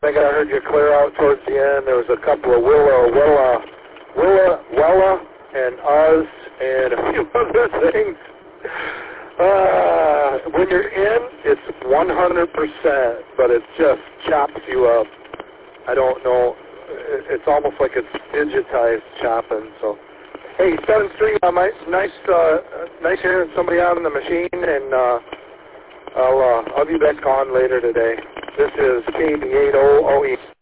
think I heard you clear out towards the end. There was a couple of Wella, and Uz, and a few other things. When you're in, it's 100%, but it just chops you up. I don't know. It's almost like it's digitized chopping. So, hey, 7-3, nice hearing somebody out on the machine, and I'll be back on later today. This is KB800E.